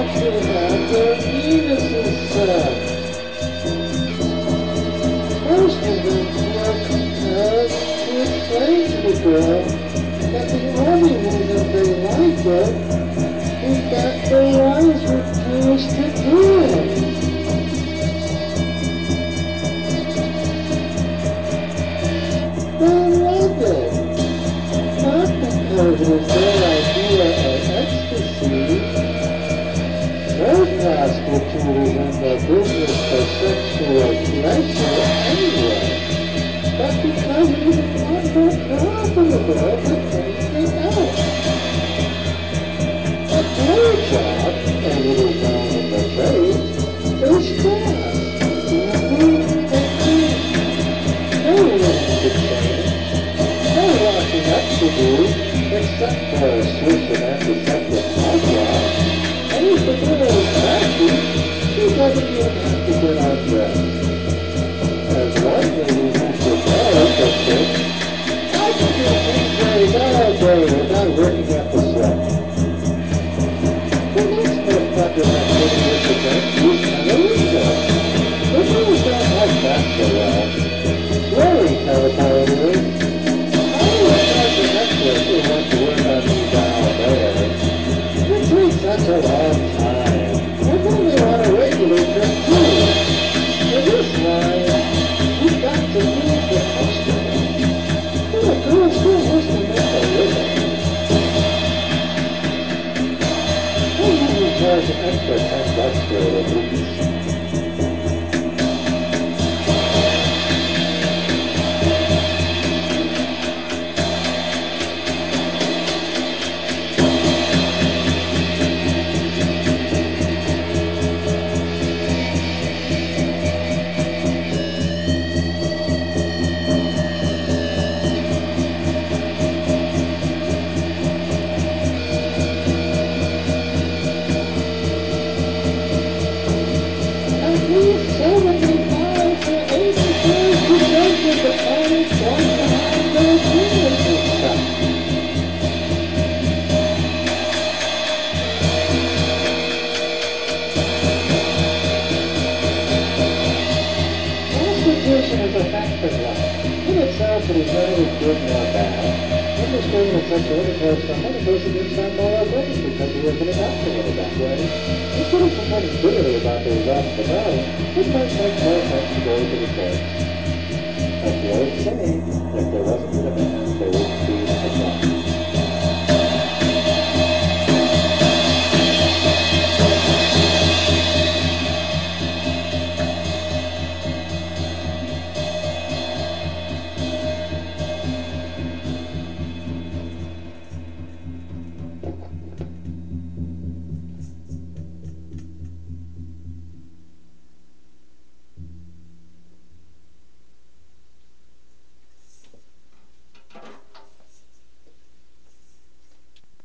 to have their penises sucked. Most of them were to explain to the girl that the only reason they liked it is that their eyes refused to do it. They loved it, not because it was their idea of ecstasy. Those prostitutes in the business for sexual pleasure anyway, but because it was not more profitable to take it out. A blowjob, a little known in the trade, is fast, easy, and cheap. No room to change, no washing up to do, except for a switch and antiseptic mouthwash. And if the girl is nasty, she doesn't even have to get undressed. As one lady used to tell us, I can do things very well day without working up the sweat. The next most popular activity is the dance use and the window. The girls don't like that so well. Lori territory is, I always tried the necklace who wants to work on me down there. It takes such a long time. I really want to regulate them too. For this line, you've got to move the customer. But a girl still wants to make a living. I usually charge an extra $10 for it at least. It is neither good nor bad. Indiscriminate sexual intercourse from one person is found more authentic because he has been indoctrinated that way. Instead of complaining bitterly about the results of the battle, it might make more sense to go to the courts. As the old saying, if there wasn't an event, there would